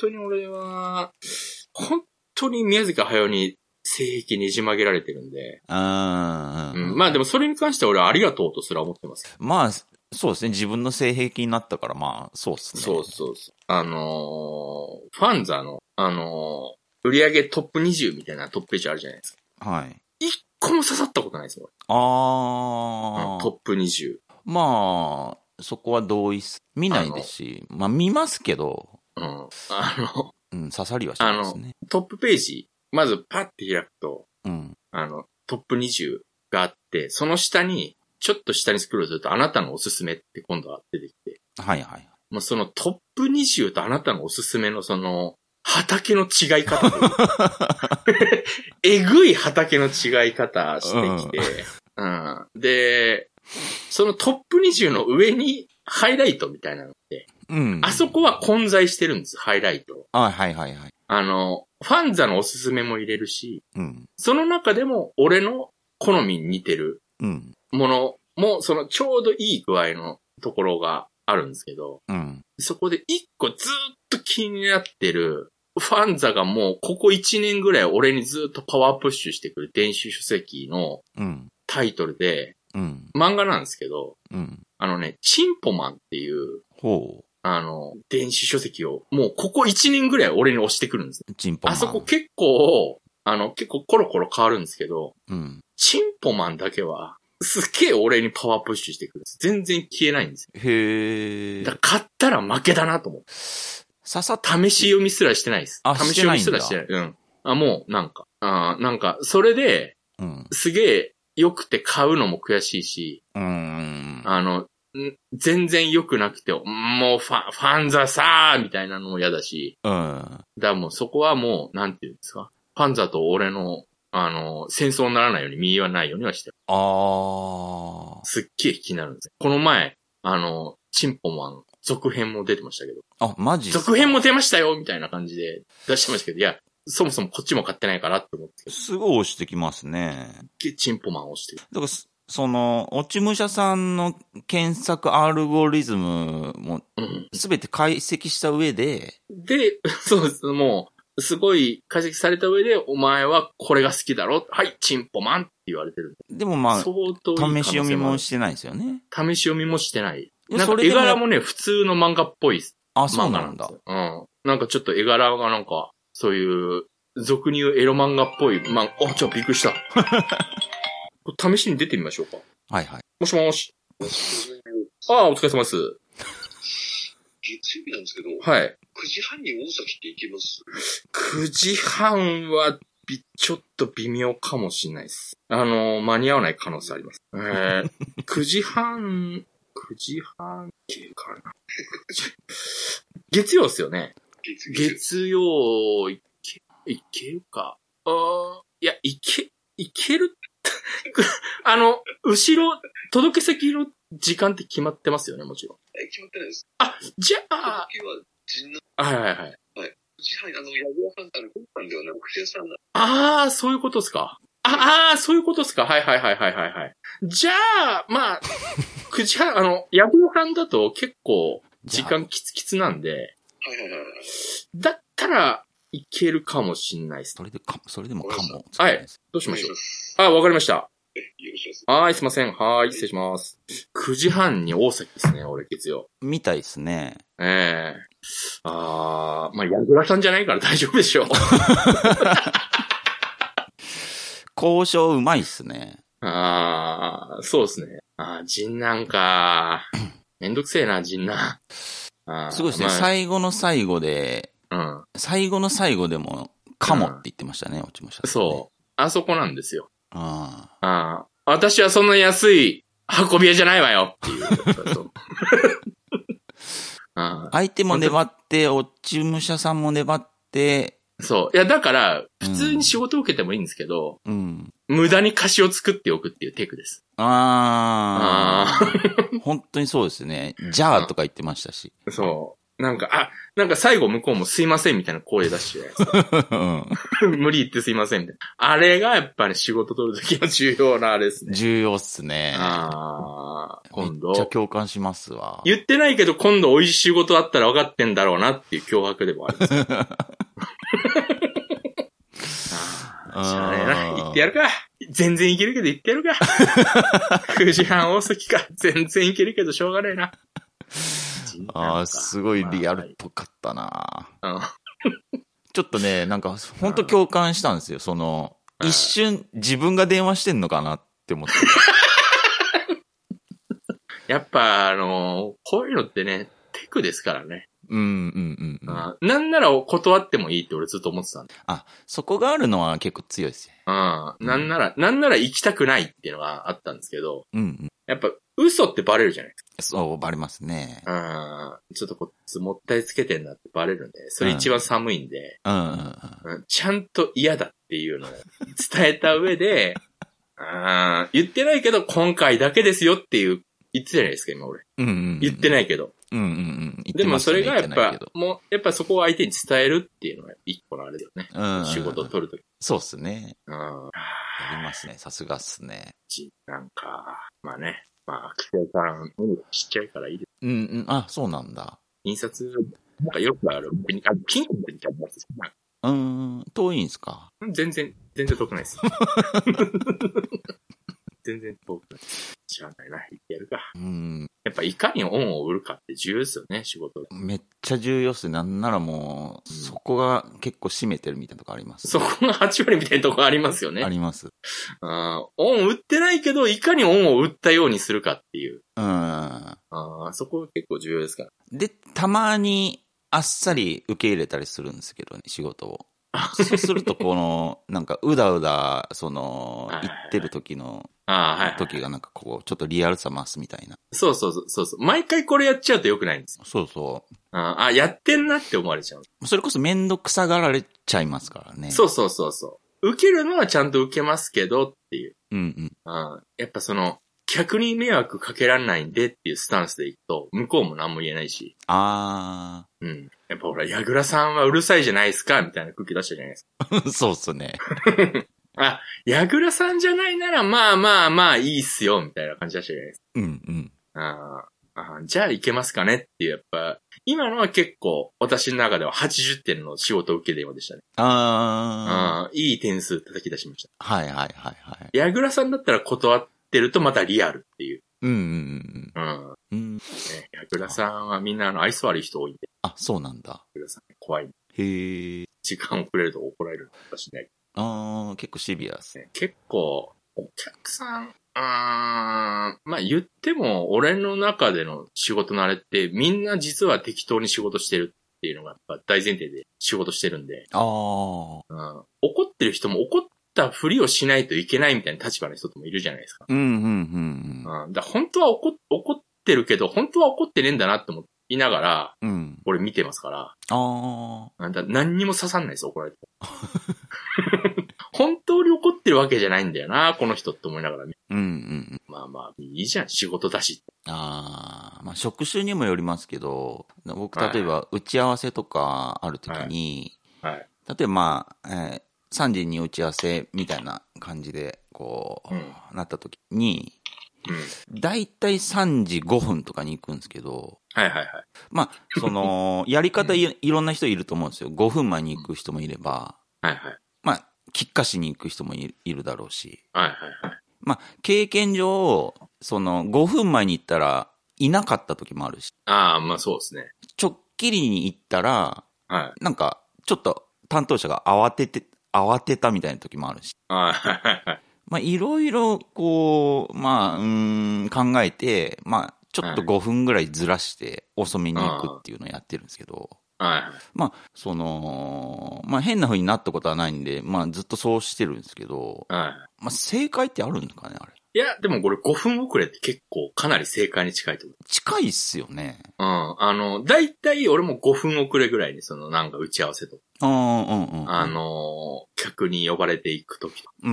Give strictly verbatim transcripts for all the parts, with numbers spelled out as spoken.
当に俺は、本当に宮崎駿に性癖ねじ曲げられてるんで。 あうん、まあでもそれに関しては俺はありがとうとすら思ってます。 まあ、そうですね。自分の性癖になったから、まあ、そうですね。 そうそうそう。あのー、ファンザの、あのー、売上トップにじゅうみたいなトップページあるじゃないですか。 はい。 一個も刺さったことないですもん。 ああ、 うん、トップにじゅう。 まあ、そこは同意す。見ないですし、まあ見ますけど、 うん。あの、 うん、刺さりはしないですね。 あの、トップページ、まずパッて開くと、 うん。 あの、トップにじゅうがあって、その下に、ちょっと下にスクロールすると、あなたのおすすめって今度は出てきて。 はいはい。 もうそのトップにじゅうとあなたのおすすめのその、畑の違い方。えぐい畑の違い方してきて、うん、うん。で、そのトップにじゅうの上にハイライトみたいなのって、うん、あそこは混在してるんです、ハイライト。 あ、はいはいはい。 あの、ファンザのおすすめも入れるし、 うん、 その中でも俺の好みに似てるものも、そのちょうどいい具合のところがあるんですけど、うん、そこで一個ずっと気になってる、ファンザがもうここいちねんぐらい俺にずっとパワープッシュしてくる電子書籍のタイトルで、うん、漫画なんですけど、うん、あのね、チンポマンっていう、ほうあの、電子書籍を、もうここいちねんぐらい俺に押してくるんです。チンポマン。あそこ結構、あの、結構コロコロ変わるんですけど、うん、チンポマンだけは、すっげえ俺にパワープッシュしてくるんです。全然消えないんですよ。へー。だから買ったら負けだなと思って。ささ試し読みすらしてないです。あ、試し読みすらしてない。うん。あ、もう、なんか、あなんか、それで、うん、すげえ良くて買うのも悔しいし、うん、あの、全然良くなくて、もうファン、ファンザさーみたいなのも嫌だし、うん。だからもうそこはもう、なんていうんですか。ファンザと俺の、あの、戦争にならないように、右はないようにはしてる。ああ。すっげえ気になるんですよ。この前、あの、チンポマン、続編も出てましたけど。あ、マジ続編も出ましたよみたいな感じで出してましたけど、いや、そもそもこっちも買ってないからって思って。 すごい押してきますね。 チンポマン押してる。 だから、その、落ち武者さんの検索アルゴリズムも、すべて解析した上で、 うん、で、そうです。もう、すごい解析された上で、お前はこれが好きだろはい、チンポマンって言われてる。 でもまあ、相当試し読みもしてないですよね。 試し読みもしてない。なんか絵柄もね、普通の漫画っぽい。 あ、そうなんだ。 うん。なんかちょっと絵柄がなんか、そういう、俗に言うエロ漫画っぽい。まあ、あ、ちょっとびっくりした。試しに出てみましょうか。 はいはい。 もしもし。ああ、お疲れ様です。 月曜日なんですけど。 はい。 くじはんに大崎って行けます？ く 時半は、び、ちょっと微妙かもしれないです。あの、間に合わない可能性あります。えー、くじはん、くじはん系かな。月曜っすよね。 月曜。 月曜、いけ、いけるか。ああ、いや、いけ、いけるあの、後ろ、届け先の時間って決まってますよね、もちろん。 え、決まってないです。 あ、じゃあ、 届けは陣内。 はいはいはい。 はい。くじはん、あの、ヤグ屋さん、あの、本館ではなく、くじ屋さんだ。 ああ、そういうことですか。ああ、そういうことですか。はいはいはいはいはいはい。じゃあ、まあ、くじはん、あの、ヤグ屋さんだと結構、時間キツキツなんで、 はいはいはい。 だったら、いけるかもしんないです。 それでか、それでもかも。 はい。どうしましょう。あ、わかりました。 え、よろしいですか。はい、すいません。はい、失礼します。くじはんに大崎ですね、俺、月曜。 みたいですね。 ええー。あー、まあ、ヤグラさんじゃないから大丈夫でしょう。 交渉うまいっすね。 あー、そうですね。あー、陣南か。めんどくせえな、陣南。 すごいですね、まあ。最後の最後で、うん、最後の最後でも、かもって言ってましたね、落ちました、ね。 そう。あそこなんですよ。ああ。私はそんな安い運び屋じゃないわよっていう。 あ相手も粘って、落ち武者さんも粘って。 そう。いや、だから、普通に仕事を受けてもいいんですけど、うん、無駄に貸しを作っておくっていうテクです。 ああ。本当にそうですね。じゃあとか言ってましたし。 そう。 なんか、あ、なんか最後向こうもすいませんみたいな声出してるじゃないですか。無理言ってすいませんみたいな。あれがやっぱり仕事取るときの重要なあれですね。 重要っすね。 ああ、今度。 めっちゃ共感しますわ。 言ってないけど今度美味しい仕事あったら分かってんだろうなっていう脅迫でもあります。ああ、しゃあねえな。言ってやるか。全然いけるけど言ってやるか。くじはん大崎か。全然いけるけどしょうがねえな。 ああ、すごいリアルっぽかったな、 まあ、 ちょっとね、なんか、ほんと共感したんですよ。その、一瞬自分が電話してんのかなって思って。 やっぱ、あのー、こういうのってね、テクですからね。 うんうんうんうん。 あなんなら断ってもいいって俺ずっと思ってたんだ。 あ、そこがあるのは結構強いですよ。 うん。なんなら、なんなら行きたくないっていうのがあったんですけど、 うんうん。 やっぱ嘘ってバレるじゃないですか。そう、バレますね。 うん。ちょっとこっちもったいつけてんなってバレるんで、それ一番寒いんで、 うんうんうんうん、ちゃんと嫌だっていうのを伝えた上で、あ言ってないけど今回だけですよっていう言ってたじゃないですか、今俺。 うんうんうん、 言ってないけど。 うんうんうん。 でもそれがやっぱ、もう、やっぱそこを相手に伝えるっていうのが一個のあれだよね。うんうん、仕事を取るとき。 そうっすね。 うん。 やりますね。さすがっすね。 なんか、まあね。まあ、アクセルさん、ちっちゃいからいいです。 うんうん。あ、そうなんだ。 印刷、なんかよくある。あ、ピンクみたいなやつ。 うーん、遠いんすか？ 全然、全然遠くないです。全然遠くない。知らないな。言ってやるか。うん。やっぱいかに恩を売るかって重要ですよね、仕事。 めっちゃ重要っすね。なんならもう、うん、そこが結構占めてるみたいなとこあります、 ね。そこがはち割みたいなとこありますよね。 あります。 あ恩売ってないけど、いかに恩を売ったようにするかっていう。うん。あそこが結構重要ですから。 で、たまにあっさり受け入れたりするんですけどね、仕事を。そうすると、この、なんか、うだうだ、その、言ってる時の、時がなんかこう、ちょっとリアルさ増すみたいな。 そうそうそうそう。毎回これやっちゃうと良くないんですよ。 そうそう。 あ、やってんなって思われちゃう。 それこそめんどくさがられちゃいますからね。 そうそうそうそう。受けるのはちゃんと受けますけどっていう。うんうん。あやっぱその、客に迷惑かけられないんでっていうスタンスでいくと、向こうも何も言えないし。ああ。うん。やっぱほら、矢倉さんはうるさいじゃないですかみたいな空気出したじゃないですか。そうっすね。 あ、矢倉さんじゃないなら、まあまあまあいいっすよ、みたいな感じ出したじゃないですか。うんうん。ああ、じゃあいけますかねっていう、やっぱ、今のは結構、私の中でははちじゅってんの仕事受け電話でしたね。ああ。いい点数叩き出しました。 はいはいはいはい。 矢倉さんだったら断ってるとまたリアルっていう。うんうんうん。うん。うん。ね、矢倉さんはみんなあの愛想悪い人多いんで。 あ、そうなんだ。 矢倉さん怖い。 へえ。 時間遅れると怒られるのしない。 ああ、結構シビアですね。 結構、お客さん、あまあ言っても、俺の中での仕事のあれって、みんな実は適当に仕事してるっていうのがやっぱ大前提で仕事してるんで。ああ、うん。怒ってる人も怒ったふりをしないといけないみたいな立場の人ともいるじゃないですか。うん、うん、うん。うん。だ本当は怒、怒ってるけど、本当は怒ってねえんだなって思いながら、うん。俺見てますから。ああ。だ何にも刺さんないです、怒られて。本当に怒ってるわけじゃないんだよな、この人って思いながらね。うんうん。まあまあ、いいじゃん、仕事だし。 ああ、まあ職種にもよりますけど、僕例えば打ち合わせとかあるときに、はいはい、例えばまあ、えー、さんじに打ち合わせみたいな感じで、こう、うん、なったときに、うん、だいたいさんじごふんとかに行くんですけど、はいはいはい。まあ、その、やり方 い, いろんな人いると思うんですよ。ごふんまえに行く人もいれば、はいはい。まあ、きっかしに行く人も い, いるだろうし。はいはいはい。まあ、経験上、その、ごふんまえに行ったら、いなかった時もあるし。 ああ、まあそうですね。 ちょっきりに行ったら、はい。なんか、ちょっと担当者が慌てて、慌てたみたいな時もあるし。はいはいはい。まあ、いろいろ、こう、まあ、うーん、考えて、まあ、ちょっとごふんぐらいずらして遅めに行くっていうのをやってるんですけど。はい。まあ、その、まあ変な風になったことはないんで、まあずっとそうしてるんですけど、はい。まあ正解ってあるんですかね、あれ。 いや、でもこれごふん遅れって結構かなり正解に近いと思う。 近いっすよね。 うん。あの、だいたい俺もごふん遅れぐらいにそのなんか打ち合わせとか。うんうんうん。あの、客に呼ばれていくときとか。うん。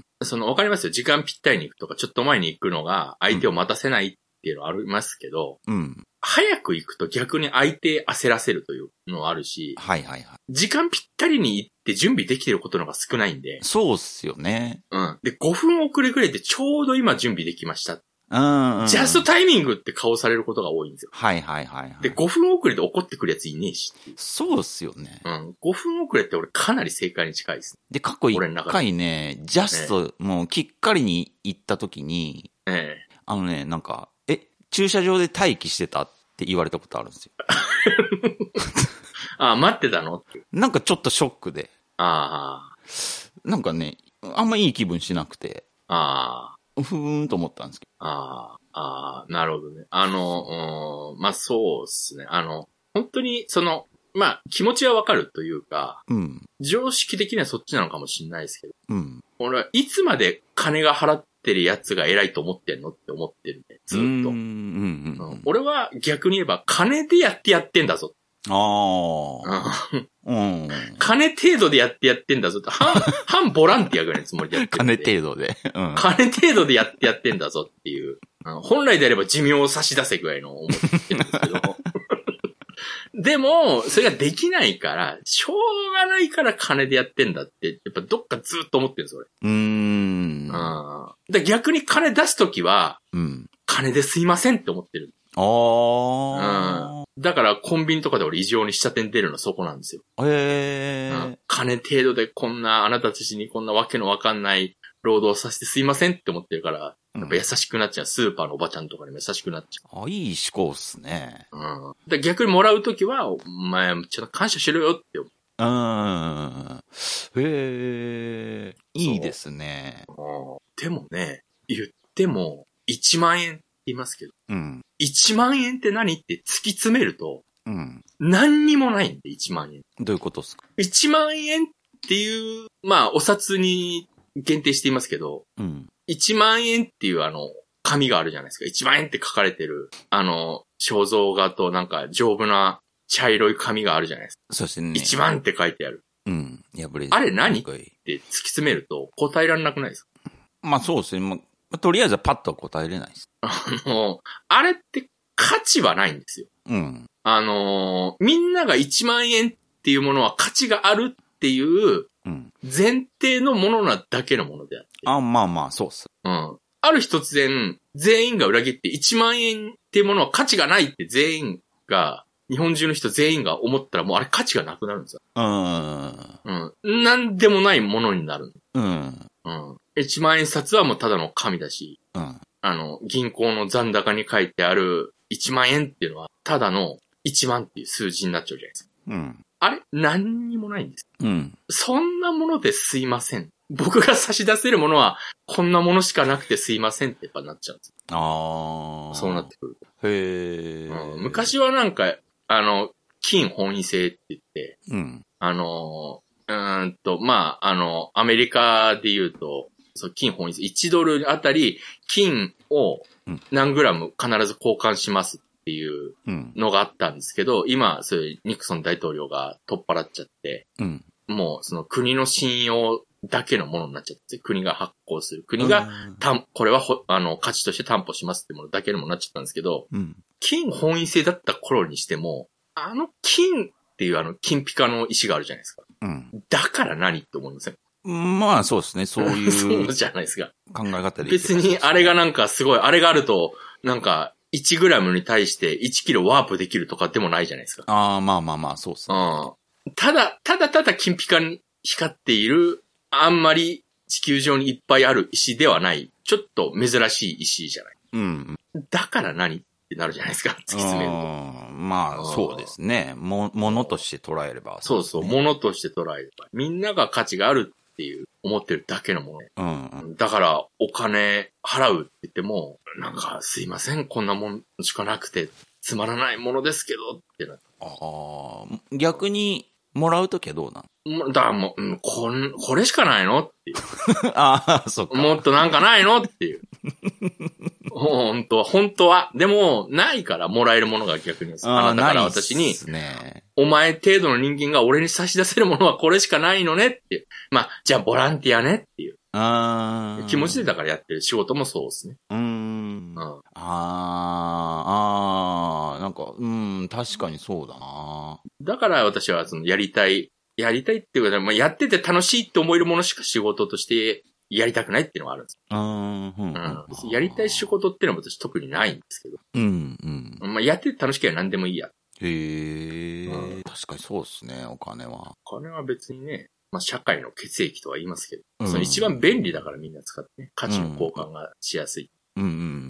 その、わかりますよ。時間ぴったりに行くとか、ちょっと前に行くのが相手を待たせないっていうのはありますけど、うん。 早く行くと逆に相手焦らせるというのはあるし、 はいはいはい。 時間ぴったりに行って準備できてることの方が少ないんで。 そうっすよね。 うん。で、ごふん遅れくれてちょうど今準備できました。 うんうん、 ジャストタイミングって顔されることが多いんですよ。 はいはいはい、はい。 で、ごふん遅れで怒ってくるやついねえし。 そうっすよね。 うん。ごふん遅れって俺かなり正解に近いです。 で、過去一回ね、ジャスト、もうきっかりに行った時に、ええ、あのね、なんか、え、駐車場で待機してたって言われたことあるんですよ。 ああ、待ってたのって。 なんかちょっとショックで。 ああ。 なんかね、あんまいい気分しなくて。 ああ。ふーんと思ったんですけど。 ああ。ああ、なるほどね。あの、うん、まあそうですね。あの、本当に、その、まあ気持ちはわかるというか、うん、常識的にはそっちなのかもしれないですけど、うん、俺はいつまで金が払ってるやつが偉いと思ってんのって思ってるね、ずっと。うんうんうんうん、俺は逆に言えば金でやってやってんだぞ。ああ。うん。金程度でやってやってんだぞって、半、半ボランティアぐらいのつもりでやってるんで。 金程度で。 うん。金程度でやってやってんだぞっていう。うん、本来であれば寿命を差し出せぐらいの思ってるんですけど。でも、それができないから、しょうがないから金でやってんだって、やっぱどっかずっと思ってるんですよ、俺。うーん。うん。で逆に金出すときは、うん、金ですいませんって思ってる。ああ。うん。だからコンビニとかで俺異常に下手に出るのそこなんですよ。へえ、うん。金程度でこんな、あなたたちにこんなわけのわかんない労働させてすいませんって思ってるから、やっぱ優しくなっちゃう。スーパーのおばちゃんとかにも優しくなっちゃう。あ、いい思考っすね。 うん。で逆にもらうときは、お前、ちょっと感謝しろよって思う。うん。 へえ、いいですね。 でもね、言っても、いちまん円って言いますけど、うん。いちまん円って何って突き詰めると、うん。何にもないんで、いちまん円。 どういうことですか？ いちまん円っていう、まあ、お札に限定していますけど、うん。いちまん円っていうあの、紙があるじゃないですか。いちまん円って書かれてる、あの、肖像画となんか丈夫な茶色い紙があるじゃないですか。 そうですね。 いちまんって書いてある。 うん。破れあれ何って突き詰めると答えられなくないですか？ まあそうですね。まあ、とりあえずはパッとは答えれないです。 あの、あれって価値はないんですよ。うん。あのー、みんながいちまん円っていうものは価値があるっていう前提のものなだけのものであって。 あ、まあまあ、そうっす。 うん。ある日突然、全員が裏切っていちまん円っていうものは価値がないって全員が、日本中の人全員が思ったらもうあれ価値がなくなるんですよ。うん。うん。なんでもないものになる。うん。うん。いちまん円札はもうただの紙だし、うん。あの、銀行の残高に書いてあるいちまん円っていうのは、ただのいちまんっていう数字になっちゃうじゃないですか。うん。あれ何にもないんです。うん。そんなものですいません。僕が差し出せるものは、こんなものしかなくてすいませんってやっぱなっちゃうんです。ああ。そうなってくる。へえ、うん。昔はなんか、あの、金本位制って言って、うん。あの、うーんと、まあ、あの、アメリカで言うと、そう金本位制、いちドルあたり金を何グラム必ず交換しますっていうのがあったんですけど、今、そういうニクソン大統領が取っ払っちゃって、うん、もうその国の信用だけのものになっちゃって、国が発行する。国が、たん、これはほ、あの、価値として担保しますってものだけのものになっちゃったんですけど、うん、金本位制だった頃にしても、あの金っていうあの金ピカの石があるじゃないですか。うん、だから何って思いません？ まあそうですね、そういう。 そうじゃないですか。 考え方で。 別にあれがなんかすごい、あれがあると、なんかいちグラムに対していちキロワープできるとかでもないじゃないですか。 ああ、まあまあまあ、そうですね。 うん。ただ、ただただ金ピカに光っている、あんまり地球上にいっぱいある石ではない、ちょっと珍しい石じゃない。うん。だから何ってなるじゃないですか、突き詰めると。 まあ、そうですね。も、ものとして捉えればそうですね。そうそう、ものとして捉えれば。みんなが価値があるっていう思ってるだけのもの。うん。だから、お金払うって言っても、なんか、すいません、こんなもんしかなくて、つまらないものですけど、ってな。 ああ、逆に、もらうときはどうなの？だからもう、うん、こん、これしかないのっていう。 ああ、そっか。 もっとなんかないのっていう。本当は、本当は。でも、ないからもらえるものが逆に。あなたから私に、ね、お前程度の人間が俺に差し出せるものはこれしかないのねっていう。まあ、じゃあボランティアねっていう。あ気持ちでだからやってる仕事もそうですね。うーん。 うん、ああ、ああ、なんか確かにそうだな。 だから私はそのやりたい、やりたいっていうか、まあ、やってて楽しいって思えるものしか仕事としてやりたくないっていうのがあるんです。 うん、うん、うん。 やりたい仕事っていうのは私特にないんですけど。 うん、うん。 まあ、やってて楽しければ何でもいいや。 へえ、うん、確かにそうですね、お金は。 お金は別にね、まあ社会の血液とは言いますけど、うん、その一番便利だからみんな使ってね、価値の交換がしやすい。うんうん、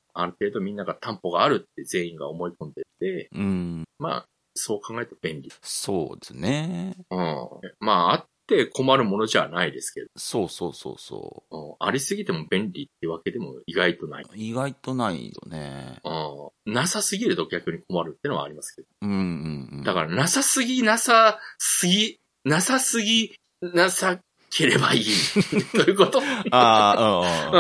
ある程度みんなが担保があるって全員が思い込んでて、うん、まあ、そう考えると便利。 そうですね。 うん。まあ、あって困るものじゃないですけど。 そうそうそうそう。 うん、ありすぎても便利ってわけでも意外とない。 意外とないよね。 うん。なさすぎると逆に困るってのはありますけど。 うんうんうん。 だから、なさすぎ、なさすぎ、なさすぎ、なさければいい。ということああ、うん。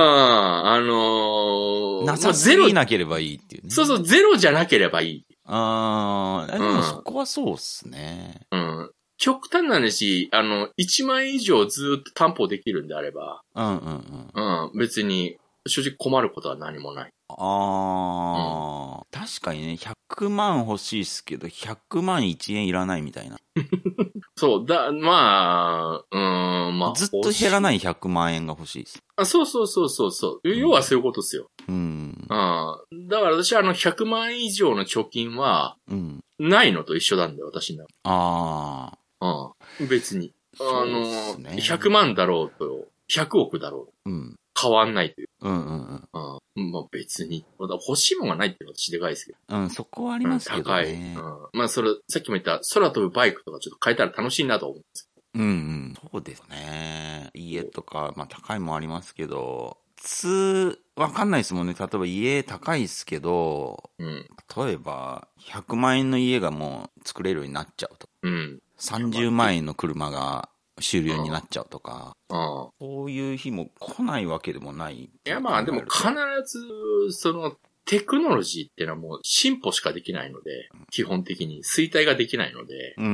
あのー、 なさすぎなければいいっていうね。 そうそう、ゼロじゃなければいい。 ああ、でもそこはそうっすね。 うん。極端な話、あの、いちまんえん以上ずっと担保できるんであれば、うんうんうん。うん、別に、正直困ることは何もない。ああ、うん、確かにね、ひゃくまん欲しいっすけど、ひゃくまんいちえんいらないみたいな。 そう、だ、まあ、うーん、まあ。 ずっと減らないひゃくまんえんが欲しいです。 あ、そうそうそうそうそう、うん。要はそういうことですよ。うん。うん。だから私はあのひゃくまんえん以上の貯金は、うん。ないのと一緒なんだよ、私の。ああ。うん。別に。あの、ね、ひゃくまんだろうと、ひゃくおくだろう。うん。変わんないという。うんうんうん。うん。まあ別に。欲しいものがないっていうのは私でかいですけど。 うん、そこはありますけどね。 うん、高い。うん。まあそれ、さっきも言った空飛ぶバイクとかちょっと変えたら楽しいなと思うんですけど。うんうん。そうですね。家とか、まあ高いもありますけど、普通、わかんないですもんね。例えば家高いですけど、うん、例えばひゃくまんえんの家がもう作れるようになっちゃうと。うん。さんじゅうまんえんの車が終了になっちゃうとか、うん、そういう日も来ないわけでもない。いやまあでも必ず、その、テクノロジーっていうのはもう進歩しかできないので、基本的に衰退ができないので、うん、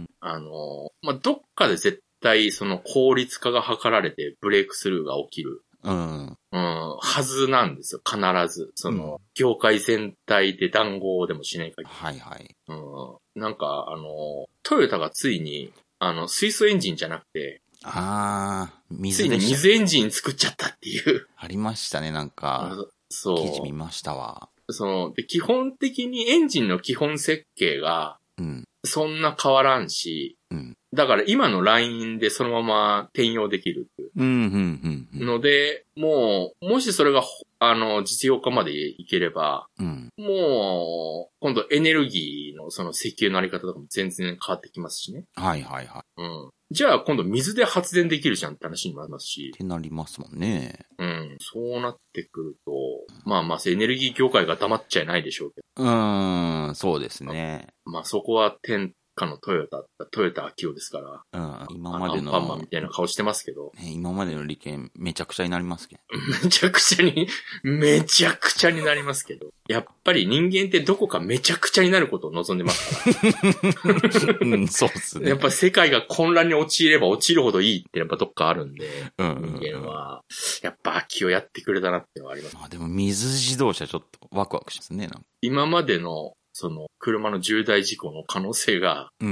あの、まあ、どっかで絶対その効率化が図られてブレイクスルーが起きる。うん。うん、はずなんですよ、必ず。その、うん、業界全体で談合でもしない限り。はいはい。うん。なんか、あの、トヨタがついに、あの、水素エンジンじゃなくて、ああ、水でした。ついに水エンジン作っちゃったっていう。 ありましたね、なんか。そう。記事見ましたわ。 その、で、基本的にエンジンの基本設計が、うん。そんな変わらんし、うん。だから今のラインでそのまま転用できるっていう。うん、うん、うん。ので、もう、もしそれが、あの、実用化までいければ、うん。もう、今度エネルギーのその石油のあり方とかも全然変わってきますしね。 はいはいはい。 うん。じゃあ今度水で発電できるじゃんって話にもなりますし。 ってなりますもんね。 うん。そうなってくると、まあまあエネルギー業界が黙っちゃいないでしょうけど。うーん、そうですね。 まあそこは天下のトヨタ、トヨタ秋夫ですから。うん。今までの。アンパンマンみたいな顔してますけど。 ね、今までの利権めちゃくちゃになりますけど。 めちゃくちゃに、めちゃくちゃになりますけど。やっぱり人間ってどこかめちゃくちゃになることを望んでますから。うん、そうっすね。やっぱ世界が混乱に陥れば陥るほどいいってやっぱどっかあるんで、うんうんうん、人間は、やっぱ秋をやってくれたなっていうのはあります。 まあでも水自動車ちょっとワクワクしますね。なんか今までのその、車の重大事故の可能性が、うんうん。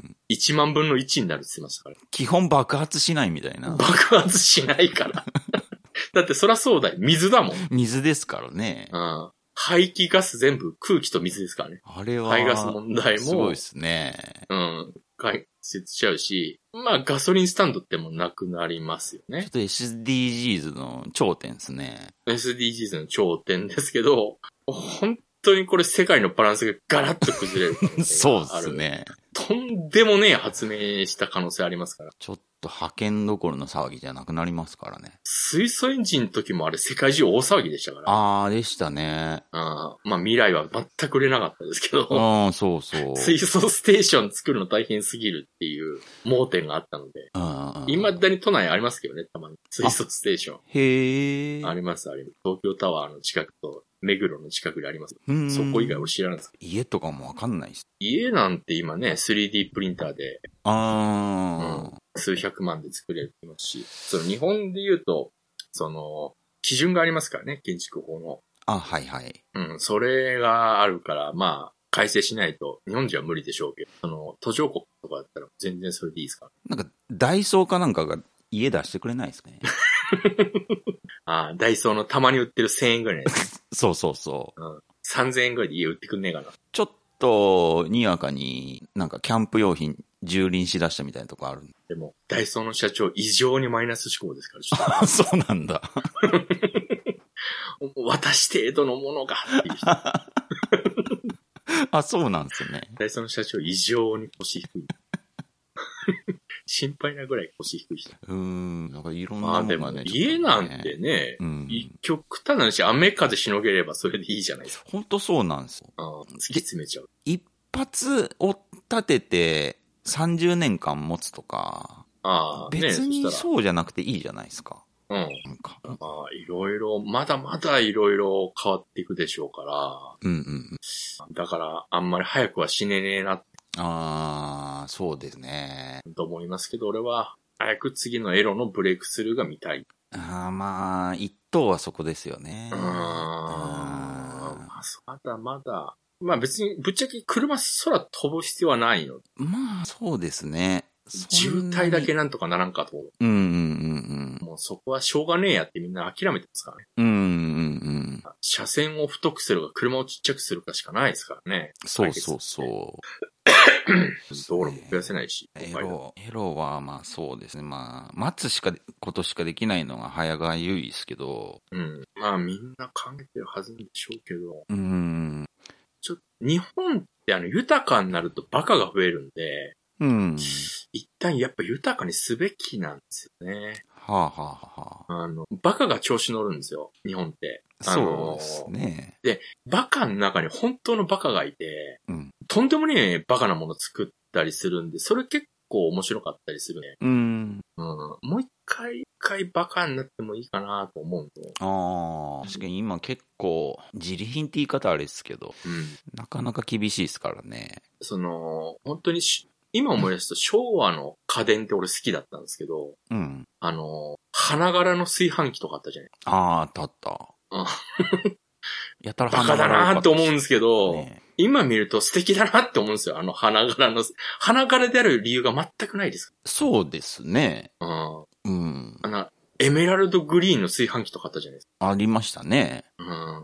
いちまんぶんのいちになるって言ってましたから。 基本爆発しないみたいな。 爆発しないから。だってそらそうだよ。水だもん。 水ですからね。 うん。排気ガス全部空気と水ですからね。 あれは。 排ガス問題も。 すごいですね。 うん。解説しちゃうし、まあガソリンスタンドってもなくなりますよね。 ちょっと エスディージーズ の頂点ですね。 エスディージーズ の頂点ですけど、本当にこれ世界のバランスがガラッと崩れる。 そうですね。 とんでもねえ発明した可能性ありますから。 ちょっと派遣どころの騒ぎじゃなくなりますからね。 水素エンジンの時もあれ世界中大騒ぎでしたから。 ああ、でしたね。 あまあ未来は全く売れなかったですけど。 ああ、そうそう。 水素ステーション作るの大変すぎるっていう盲点があったので。未だに都内ありますけどね、たまに。水素ステーション。 へえ。 ありますあります。東京タワーの近くと目黒の近くにあります。そこ以外俺知らないです。 家とかもわかんないし。 家なんて今ね、スリーディー プリンターで。ああ、うん。数百万で作れるって言いますし。その日本で言うと、その、基準がありますからね、建築法の。 あ、はいはい。 うん、それがあるから、まあ、 改正しないと、日本人は無理でしょうけど、その、途上国とかだったら全然それでいいですか？ なんか、ダイソーかなんかが家出してくれないですかね。 ああ、ダイソーのたまに売ってるせんえんぐらいのやつ。 そうそうそう。 うん。さんぜんえんぐらいで家売ってくんねえかな。 ちょっと、にわかになんかキャンプ用品蹂躙しだしたみたいなとこある。 でも、ダイソーの社長異常にマイナス思考ですから、ちょっと。 あ、そうなんだ。 私程度のものがっていう人。 あ、そうなんですよね。 ダイソーの社長異常に腰低い。心配なぐらい腰低い人。 うーん。なんかいろんなまあでも、 ものがね。 家なんてね、 うん、 一極端な話、雨風しのげればそれでいいじゃないですか。 ほんとそうなんですよ。 うん、突き詰めちゃう。 一発を立ててさんじゅうねんかん持つとか、 ああ、 別にね、 そうじゃなくていいじゃないですか。 うん。 なんか。 まあ、いろいろ、まだまだいろいろ変わっていくでしょうから。 うんうんうん。 だから、あんまり早くは死ねねえな。 ああ、そうですね。 と思いますけど、俺は、早く次のエロのブレイクスルーが見たい。 ああ、まあ、一等はそこですよね。 うーん。まあ、まだまだ。まあ別に、ぶっちゃけ車空飛ぶ必要はないの。 まあ、そうですね。 渋滞だけなんとかならんかと思う。 うんうんうんうん。 もうそこはしょうがねえやってみんな諦めてますからね。 うんうんうん。 車線を太くするか車をちっちゃくするかしかないですからね。 そうそうそう。 道路も増やせないし。 エロ、エロはまあそうですね。まあ、待つしか、ことしかできないのが早川優衣ですけど。 うん。まあみんな考えてるはずなんでしょうけど。 うん。 ちょっと、日本ってあの、豊かになるとバカが増えるんで、 うん。 一旦やっぱ豊かにすべきなんですよね。 はあはあはあ。あの、バカが調子乗るんですよ、日本って。 そうですね。 で、バカの中に本当のバカがいて、 うん、 とんでもねえバカなもの作ったりするんで、それ結構面白かったりするね。 うん。 うん。もう一回、一回バカになってもいいかなと思うんで。 ああ。確かに今結構、自利品って言い方あれですけど、うん、なかなか厳しいですからね。 その、本当にし、今思い出すと昭和の家電って俺好きだったんですけど、うん。あの、花柄の炊飯器とかあったじゃない。 ああ、あったあった。うん。やたらバカだなと思うんですけど、ね、今見ると素敵だなって思うんですよ。あの花柄の、花柄である理由が全くないです。 そうですね。 うん。 うん。 あの、エメラルドグリーンの炊飯器とかあったじゃないですか。 ありましたね。 うん。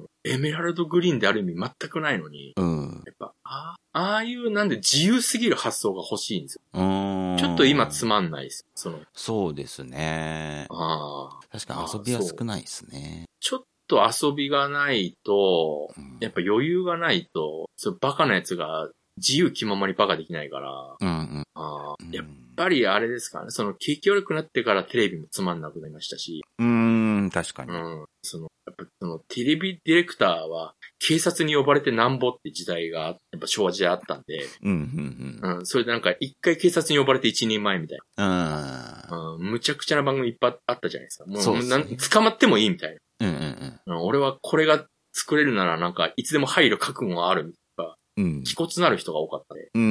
エメラルドグリーンである意味全くないのに、うん。やっぱ、ああ、ああいうなんで自由すぎる発想が欲しいんですよ。うん。ちょっと今つまんないです。その。 そうですね。ああ。確かに遊びは少ないですね。 ちょっと遊びがないと、やっぱ余裕がないと、そのバカなやつが自由気ままにバカできないから、うんうん、あやっぱりあれですかね、その景気悪くなってからテレビもつまんなくなりましたし。 うーん、確かに。 うん、その、やっぱそのテレビディレクターは警察に呼ばれてなんぼって時代がやっぱ昭和時代あったんで、うんうんうんうん、それでなんか一回警察に呼ばれて一人前みたいな。うん、むちゃくちゃな番組いっぱいあったじゃないですか。もうそうですね、捕まってもいいみたいな。うんうんうん、俺はこれが作れるならなんかいつでも入る覚悟があるみたいな、うん、気骨なる人が多かったね。うん。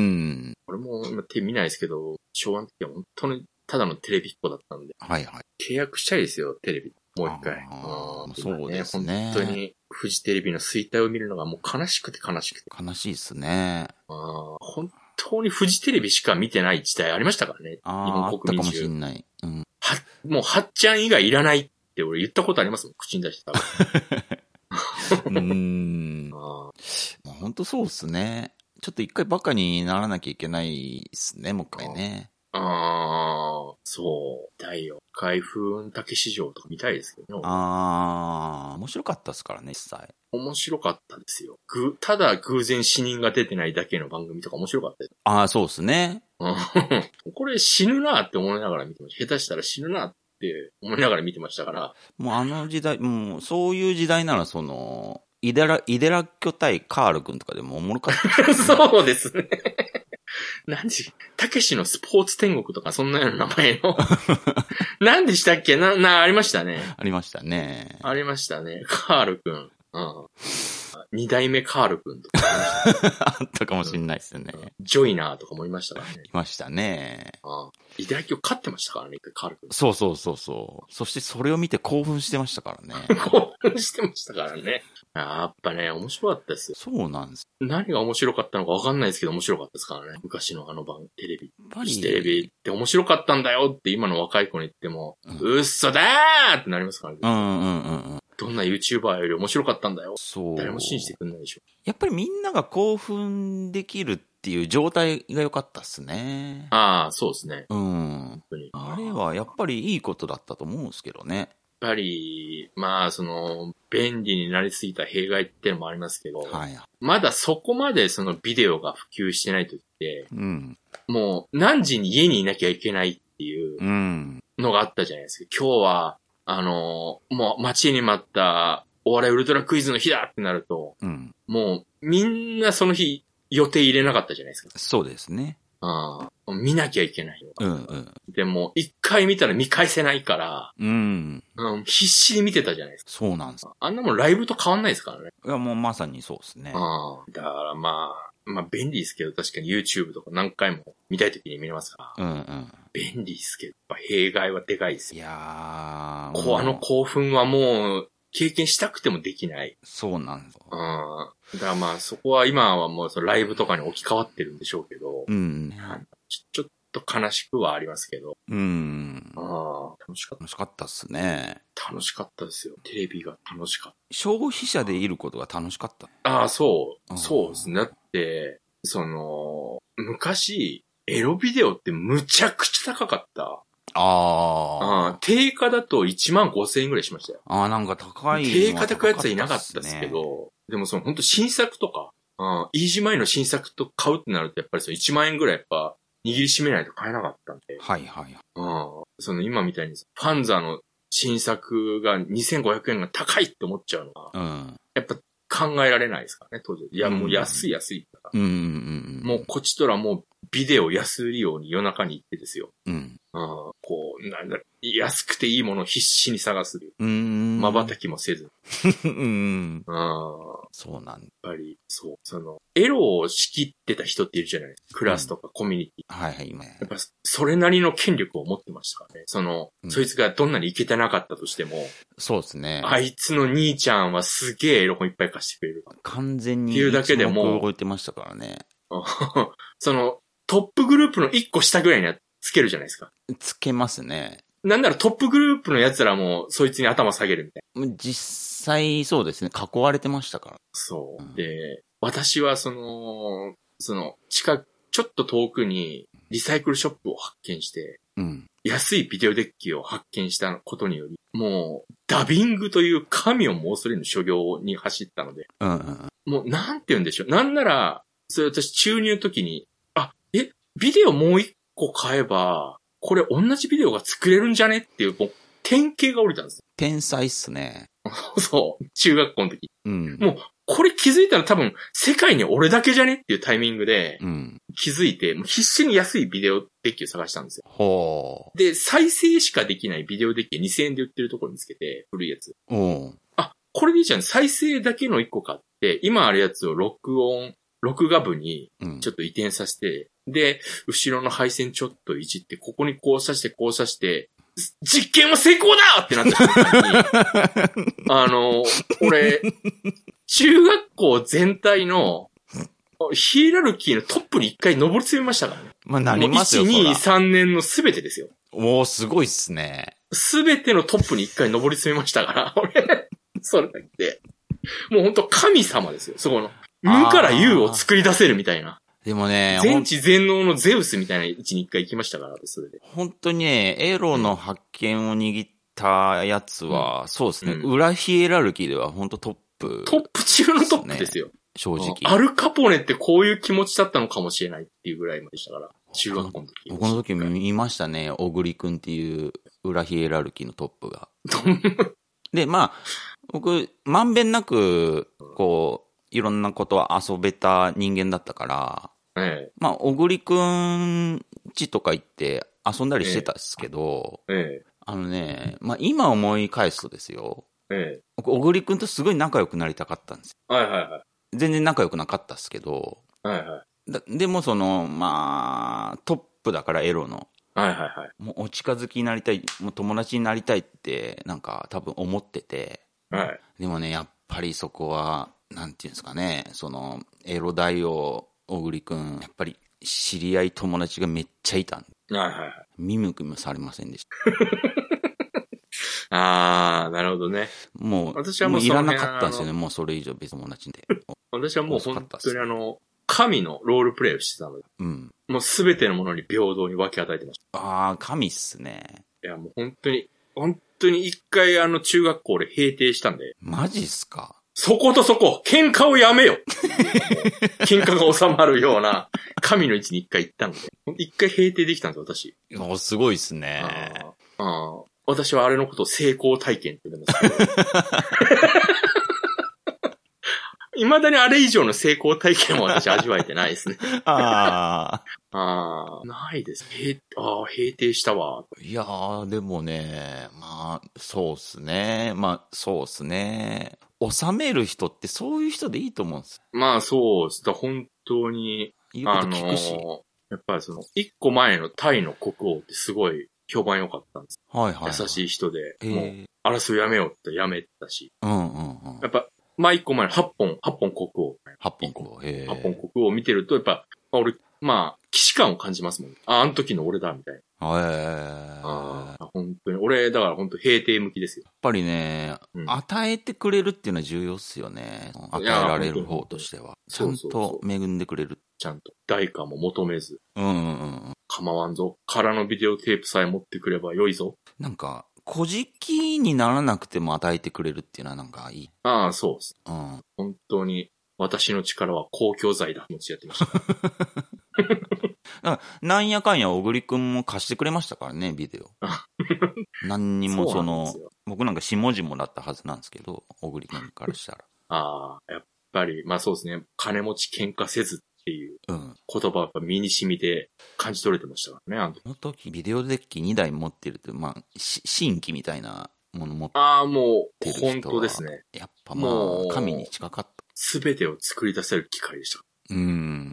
俺も今手見ないですけど、昭和の時は本当にただのテレビっ子だったんで。はいはい。契約したいですよ、テレビ。もう一回。ああ、 そうですね。 本当にフジテレビの衰退を見るのがもう悲しくて悲しくて。 悲しいですね。 ああ、本当にフジテレビしか見てない時代ありましたからね。 ああ、日本国民中。あったかもしんない。うん。 は、もうはっちゃん以外いらないって俺言ったことありますもん、口に出してた。 うーん。本当そうっすね。ちょっと一回バカにならなきゃいけないっすね、もう一回ね。 ああ、そう。だよ。開封竹市場とか見たいですけどね。 ああ、面白かったっすからね、実際。 面白かったですよ。ぐ、ただ偶然死人が出てないだけの番組とか面白かったです。 ああ、そうっすね。 これ死ぬなって思いながら見てました。下手したら死ぬなって思いながら見てましたから。 もうあの時代、もうそういう時代ならその、イデラ、イデラッキョ対カール君とかでもおもろかった、 ね。そうですね。何時、たけしのスポーツ天国とかそんなような名前の。何でしたっけな、な、ありましたね。 ありましたね。 ありましたね。カール君。うん。 二代目カール君とかあったかもしれないですよね、 うん。ジョイナーとかもいましたからね。 いましたね。 ああイダキを勝ってましたからね、カール君。 そうそうそうそう。そしてそれを見て興奮してましたからね。 興奮してましたからね。やっぱね、面白かったですよ。 そうなんです。 何が面白かったのか分かんないですけど面白かったですからね。昔のあの番、テレビ。やっぱりテレビって面白かったんだよって今の若い子に言っても、うん、うっそだーってなりますからね。 うんうんうんうん。 どんな YouTuber より面白かったんだよ。そう。誰も信じてくんないでしょ。 やっぱりみんなが興奮できるっていう状態が良かったっすね。 ああ、そうですね。 うん。あれはやっぱりいいことだったと思うんですけどね。 やっぱり、まあ、その、便利になりすぎた弊害っていうのもありますけど、はい、まだそこまでそのビデオが普及してない時って、うん、もう何時に家にいなきゃいけないっていうのがあったじゃないですか。今日は、あの、もう待ちに待ったお笑いウルトラクイズの日だってなると、うん、もうみんなその日予定入れなかったじゃないですか。 そうですね。 ああ、見なきゃいけない。 うんうん。 でも、一回見たら見返せないから、うん、うん。必死に見てたじゃないですか。 そうなんです。 あんなもんライブと変わんないですからね。 いや、もうまさにそうですね。 ああ。だからまあ、まあ便利ですけど、確かに YouTube とか何回も見たい時に見れますから。うんうん。便利ですけど、やっぱ弊害はでかいですよ。 いやー。 こう、あの興奮はもう、経験したくてもできない。 そうなんです。 うん。だからまあそこは今はもうそのライブとかに置き換わってるんでしょうけど、うん。ちょ、ちょっと悲しくはありますけど。うん。ああ、楽しかった。 楽しかったっすね。 楽しかったですよ。テレビが楽しかった。 消費者でいることが楽しかった。 ああ、そう。そうですね。だって、その、昔、エロビデオってむちゃくちゃ高かった。ああ。定価だといちまんごせんえんぐらいしましたよ。 ああ、なんか高い、 ね。定価で買うやつはいなかったですけど、でもその本当新作とか、うん、イージーマイの新作と買うってなるとやっぱりそのいちまんえんぐらいやっぱ握りしめないと買えなかったんで。 はいはい。 うん、その今みたいにファンザの新作がにせんごひゃくえんが高いって思っちゃうのは、うん、やっぱ考えられないですからね、当時。いや、もう安い安いから。うんうんうんうん、もうこっちとらもうビデオ安売り用に夜中に行ってですよ。うん。うん、こう、なんだ、安くていいものを必死に探す。うん。瞬きもせず。うん。 そうなんだ。 やっぱり、そう。その、エロを仕切ってた人っているじゃないですか。クラスとかコミュニティ。うん、はいはい、今。やっぱ、それなりの権力を持ってましたからね。その、うん、そいつがどんなにイケてなかったとしても。 そうですね。 あいつの兄ちゃんはすげえエロ本いっぱい貸してくれる。 完全に。 っていうだけでも。 動いてましたからね。 その、トップグループの一個下ぐらいにはつけるじゃないですか。 つけますね。 なんならトップグループの奴らもそいつに頭下げるみたいな。実際そうですね。囲われてましたから。 そう。うん、で、私はその、その、近く、ちょっと遠くにリサイクルショップを発見して、うん、安いビデオデッキを発見したことにより、もう、ダビングという神をも恐れぬ所業に走ったので、うんうん、もう、なんて言うんでしょう。なんなら、それ私注入の時に、あ、え、ビデオもう一個買えば、これ同じビデオが作れるんじゃねっていう、もう、典型が降りたんです。 天才っすね。 そう。中学校の時。うん、もう、これ気づいたら多分、世界に俺だけじゃねっていうタイミングで、気づいて、もう必死に安いビデオデッキを探したんですよ。ほう。で、再生しかできないビデオデッキにせんえんで売ってるところに見つけて、古いやつ。おあ、これでいいじゃん。再生だけのいっこ買って、今あるやつを録音、録画部にちょっと移転させて、うん、で、後ろの配線ちょっといじって、ここにこうさして、こうさして、実験は成功だってなった瞬間に、あの、俺、中学校全体のヒエラルキーのトップに一回上り詰めましたからね。 まあ、なりますよ。 いち、に、さんねんのすべてですよ。 おー、すごいっすね。 すべてのトップに一回上り詰めましたから、俺、それだけで。もうほんと神様ですよ、そこの。無から有を作り出せるみたいな。 でもね、 全知全能のゼウスみたいな位置に一回行きましたから、それで。 本当にね、エロの発見を握ったやつは、うん、そうですね、うん、裏ヒエラルキーでは本当トップ、 トップ中のトップですよ。 正直。 アルカポネってこういう気持ちだったのかもしれないっていうぐらいまでしたから、中学校の時。 僕の時見ましたね、小栗くんっていう裏ヒエラルキーのトップが。で、まあ、僕、まんべんなく、こう、いろんなことは遊べた人間だったから、ええ、まあ、小栗くん家とか行って遊んだりしてたんですけど、ええええ、あのね、まあ今思い返すとですよ、 ええ。 僕、小栗くんとすごい仲良くなりたかったんですよ。 はいはいはい。 全然仲良くなかったっすけど、 はいはい。 だでもその、まあ、トップだからエロの。 はいはいはい。 もうお近づきになりたい、もう友達になりたいって、なんか多分思ってて。 はい。 でもね、やっぱりそこは、なんていうんですかね、その、エロ大王、小栗くん、やっぱり知り合い友達がめっちゃいたんで。 はいはいはい。 見向きもされませんでした。 あー、なるほどね。 もう、 私はもうもういらなかったんですよね、もうそれ以上別友達で。 私はもう本当にあの、神のロールプレイをしてたので、 うん。 もうすべてのものに平等に分け与えてました。 あー、神っすね。 いやもう本当に、本当に一回あの中学校で閉廷したんで。 マジっすか？ そことそこ、喧嘩をやめよ喧嘩が収まるような神の位置に一回行ったので、一回閉廷できたんです私。 お、すごいっすね。 ああ、私はあれのことを成功体験って言うんですけど。未だにあれ以上の成功体験は私味わえてないですね。 ああ。ああ、ないです。へああ、閉廷したわ。 いやー、でもね、まあ、そうっすね。まあ、そうっすね。収める人ってそういう人でいいと思うんです。 まあそうです。だ本当に、 言うこと聞くし。 あのやっぱりその、一個前のタイの国王ってすごい評判良かったんです。 はいはい、はい。 優しい人で、 えー、 もう、争いやめようってやめたし。 うんうんうん。 やっぱ、まあ一個前の八本、八本国王。 八本国王。えー、八本国王を見てると、やっぱ、まあ、俺、まあ、騎士感を感じますもん。あ、あの時の俺だ、みたいな。 えー、 ああ、本当に。俺、だから本当閉廷向きですよ。 やっぱりね、うん、与えてくれるっていうのは重要っすよね。与えられる方としては。ちゃんと恵んでくれる。 ちゃんと。代価も求めず。 うんうんうん。 構わんぞ。空のビデオテープさえ持ってくれば良いぞ。 なんか、小じきにならなくても与えてくれるっていうのはなんかいい。 ああ、そうです。 うん。 本当に、私の力は公共財だ。持ちやってました。 なんかなんやかんや小栗くんも貸してくれましたからね、ビデオ。何にもその、そ僕なんか下々だったはずなんですけど、小栗くんからしたら。 ああ、やっぱり、まあそうですね。金持ち喧嘩せずっていう言葉はやっぱ身に染みて感じ取れてましたからね。あの時、 その時ビデオデッキにだい持ってるって、まあ、新規みたいなもの持ってる人は。 ああ、もう、本当ですね。 やっぱまあ、神に近かった。 すべてを作り出せる機会でした。 うん。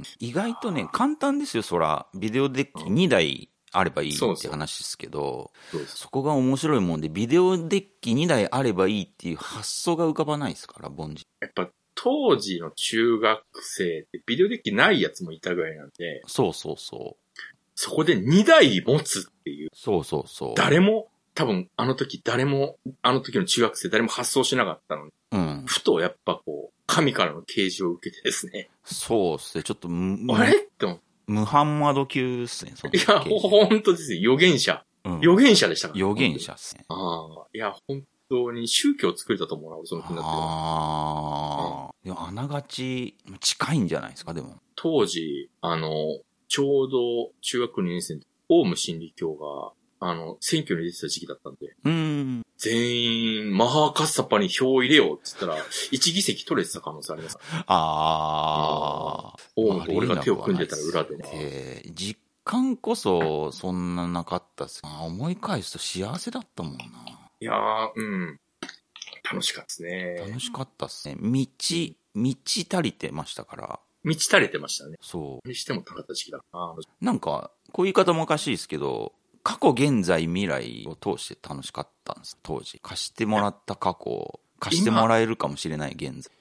意外とね、簡単ですよ、そら。ビデオデッキにだいあればいいって話ですけど、そうそう、そこが面白いもんで、ビデオデッキにだいあればいいっていう発想が浮かばないですから、凡人。 やっぱ当時の中学生ってビデオデッキないやつもいたぐらいなんで。 そうそうそう。 そこでにだい持つっていう。 そうそうそう。 誰も、多分あの時誰も、あの時の中学生誰も発想しなかったのに。うん。ふとやっぱこう、神からの啓示を受けてですね。 そうっすね。ちょっと、 あれって思う。 ムハンマド級っすね。そのいや、ほんとですよ。預言者。うん、預言者でしたから。 預言者っすね。 ああ。いや、本当に宗教を作れたと思うな、その気になってる。 ああ。でも、あながち、近いんじゃないですか、でも。 当時、あの、ちょうど中学にねん生のオウム真理教が、あの、選挙に出てた時期だったんで。うん。全員、マハーカッサパに票を入れようって言ったら、一議席取れてた可能性あります。ああ。オウムと俺が手を組んでたら裏でね。 えー、実感こそそんななかったっす。思い返すと幸せだったもんな。 いやー、うん。楽しかったですね。 楽しかったっすね。道、道足りてましたから。 道足りてましたね。 そう。 にしても高かった時期だな。 なんか、こういう言い方もおかしいですけど、過去、現在、未来を通して楽しかったんです、当時。貸してもらった過去を、貸してもらえるかもしれない現在。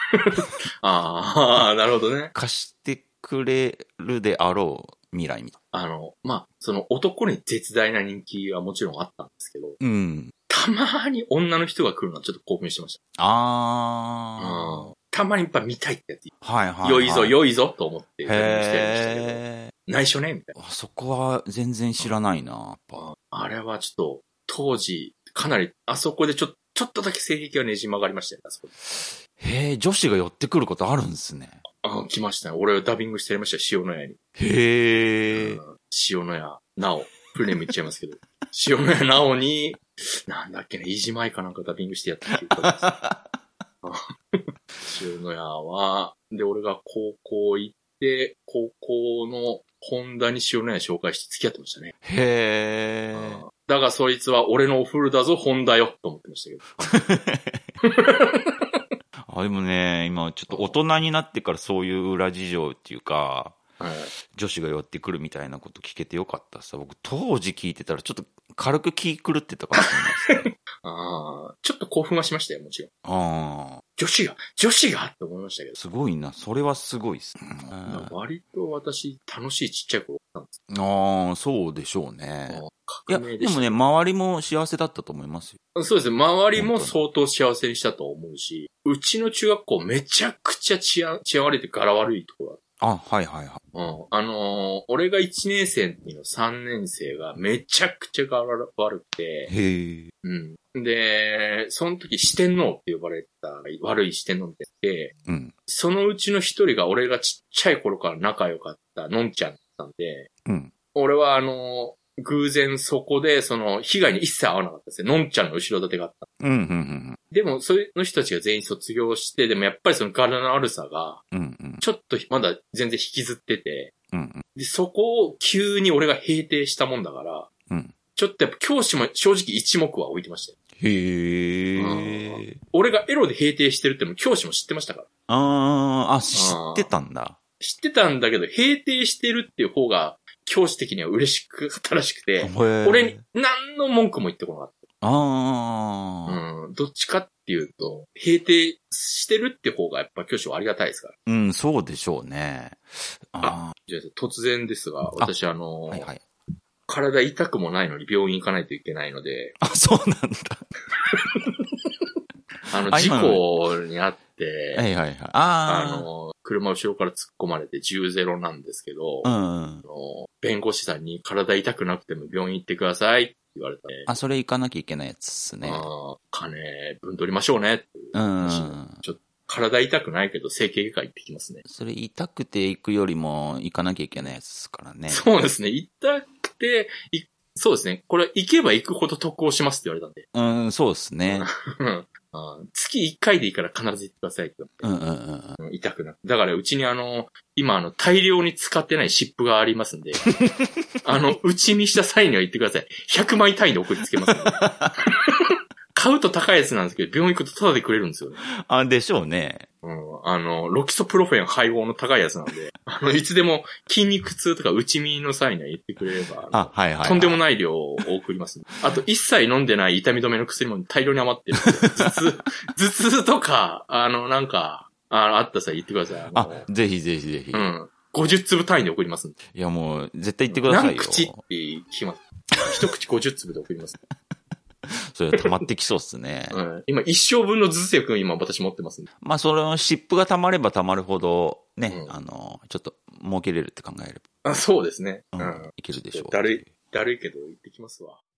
ああ、なるほどね。 貸してくれるであろう未来みたいな。あの、まあ、その男に絶大な人気はもちろんあったんですけど、うん。たまーに女の人が来るのはちょっと興奮してました。ああ。うん。たまにやっぱ見たいってやつ。はいはい、はい。良いぞ、良いぞと思ってしてましたけど。内緒ねみたいな。 そこは全然知らないな、やっぱ。 あれはちょっと、当時、かなり、あそこでちょ、ちょっとだけ性癖がねじ曲がりましたよね、あそこで。 へえ、女子が寄ってくることあるんですね。 あ、来ましたね。俺はダビングしてやりましたよ、塩の屋に。 へえ。 塩の屋、なお。フルネーム言っちゃいますけど。塩の屋なおに、なんだっけね、いじまいかなんかダビングしてやったっていうか塩の屋は、で、俺が高校行って、高校のホンダに塩の屋紹介して付き合ってましたね。 へだがそいつは俺のお古だぞ、本だよ、と思ってましたけど。 あ、でもね、今ちょっと大人になってからそういう裏事情っていうか、はい、女子が寄ってくるみたいなこと聞けてよかったさ。僕当時聞いてたらちょっと軽く気狂ってたかもしれないですね。 ああ、ちょっと興奮はしましたよ、もちろん。 ああ。 女子が、女子がって思いましたけど。 すごいな。それはすごいっす。 うん、割と私、楽しいちっちゃい子だったんです。 ああ、そうでしょうね。いや、でもね、周りも幸せだったと思いますよ。そうですね。周りも相当幸せにしたと思うし、うちの中学校めちゃくちゃ治安、治安悪いって柄悪いところだった。 あ、はいはいはい。 うん。あのー、俺がいちねん生の時のさんねん生がめちゃくちゃ柄悪くて。 へー。 うん。で、その時四天王って呼ばれた悪い四天王って、 うん。 そのうちの一人が俺がちっちゃい頃から仲良かったのんちゃんだったんで、 うん。 俺はあのー、偶然そこで、その、被害に一切遭わなかったですね。のんちゃんの後ろ盾があった。 うん、うん、うん。 でも、そういう人たちが全員卒業して、でもやっぱりその柄の悪さが、 うんうん、 ちょっとまだ全然引きずってて、 うんうん、 で、そこを急に俺が平定したもんだから、 うん、 ちょっとやっぱ教師も正直一目は置いてましたよ。 へー。 俺がエロで平定してるってのも教師も知ってましたから。 あー、あ、知ってたんだ。 知ってたんだけど、平定してるっていう方が、教師的には嬉しくったらしくて、俺に何の文句も言ってこなかった。 ああ。うん。どっちかっていうと、平定してるって方がやっぱ教師はありがたいですから。 うん、そうでしょうね。 ああ。じゃあ突然ですが、私あ, あの、 はいはい、 体痛くもないのに病院行かないといけないので。 あ、そうなんだ。 あの、事故にあって、 はいはいはい。ああの、車後ろから突っ込まれてじゅうゼロなんですけど、 うん、 あの弁護士さんに体痛くなくても病院行ってくださいって言われた、ね。 あ、それ行かなきゃいけないやつっすね。 あ金分取りましょうねっていう。 うん。 ちょっと体痛くないけど整形外科行ってきますね。 それ痛くて行くよりも行かなきゃいけないやつですからね。 そうですね。痛くて、そうですね。これ行けば行くほど得をしますって言われたんで。 うん、そうですね。 あ月いっかいでいいから必ず行ってくださいって言われて。うんうんうん。痛くなる。だからうちにあの、今あの、大量に使ってない湿布がありますんで、あの、打ち身した際には言ってください。ひゃくまい単位で送りつけます、ね。買うと高いやつなんですけど、病院行くとタダでくれるんですよね。 あ、でしょうね。 うん。あの、ロキソプロフェン配合の高いやつなんで、あの、いつでも筋肉痛とか内身の際には言ってくれれば、 あ、はいはい、はい。 とんでもない量を送ります、ね。あと、一切飲んでない痛み止めの薬も大量に余ってるんで。頭痛、頭痛とか、あの、なんか、あの、あった際言ってください。 あ、あぜひぜひぜひ。 うん。ごじゅう粒単位で送りますんで。 いや、もう、絶対言ってくださいよ。 何口って聞きます。一口ごじゅう粒で送ります、ね。 それ溜まってきそうっすね。 うん。今一生分の頭痛薬を今私持ってますんで。 まあ、その湿布が溜まれば溜まるほど、ね、うん、あの、ちょっと儲けれるって考えれば。 あ、そうですね。 うん。いけるでしょう。 だるい、だるいけど行ってきますわ。